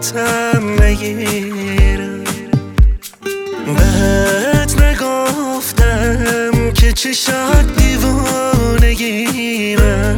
خودم نگیرم. بهت نگفتم که چشات دیوانگیمه،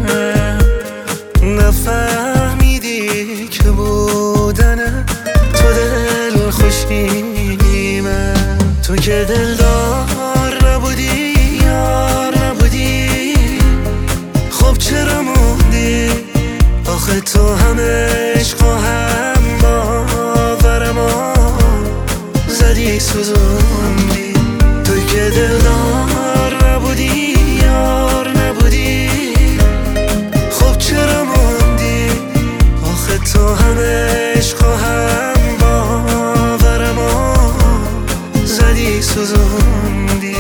نفهمیدی که بودن تو دل خوشیمه. تو که دلدار نبودی، یار نبودی، خب چرا موندی؟ آخه تو هم عشق و هم باورمو زدی سوزوندی. تو که دلدار نبودی، یار نبودی، خب چرا موندی؟ آخه تو هم عشق و هم باورمو زدی سوزوندی.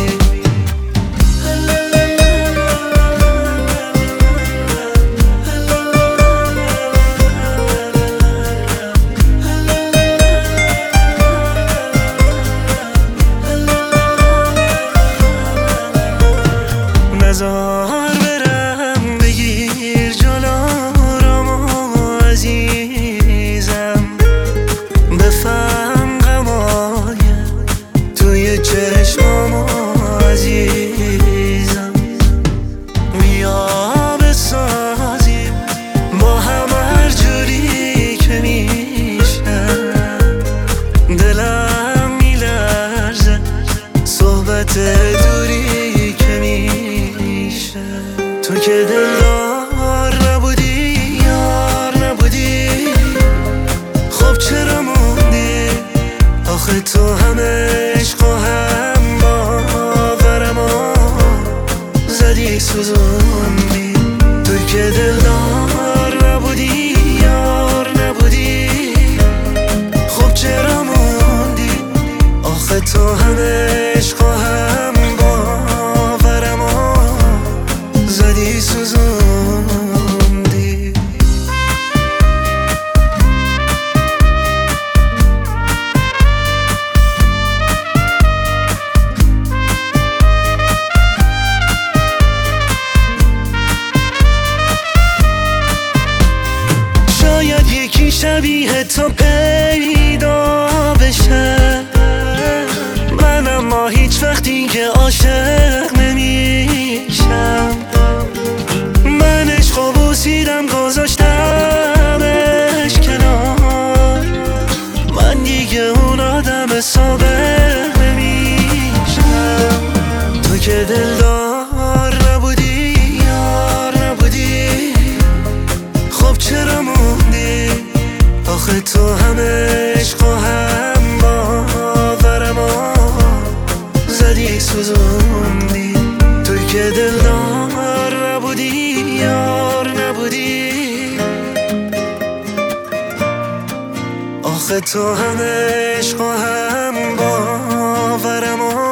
نزار برم بگیر جلارمو عزیزم، بفهم غمای توی چشمامو عزیزم. بیا بسازیم با هم هر جوری که میشه، دلم میلرزه صحبت دوری که میشه. تو که دلدار نبودی، یار نبودی، خب چرا موندی؟ آخه تو هم عشق و هم باورمو زدی سوزوندی. تو که دلدار نبودی، یار نبودی، خب چرا موندی؟ آخه تو هم عشق و هم باورمو زدی سوزوندی. شاید یکی شبیه تو پیدا بشه، من اما هیچ وقتی که عاشق نمیشم. من عشق و بوسیدم گذاشتمش کنار، من دیگه اون آدم سابق نمیشم. تو که دلدار نبودی، یار نبودی، خب چرا موندی؟ آخه تو هم عشق و هم باورمو زدی سوزوندی. تو که دلدار نبودی، یار نبودی، آخه تو هم عشق و هم باورمو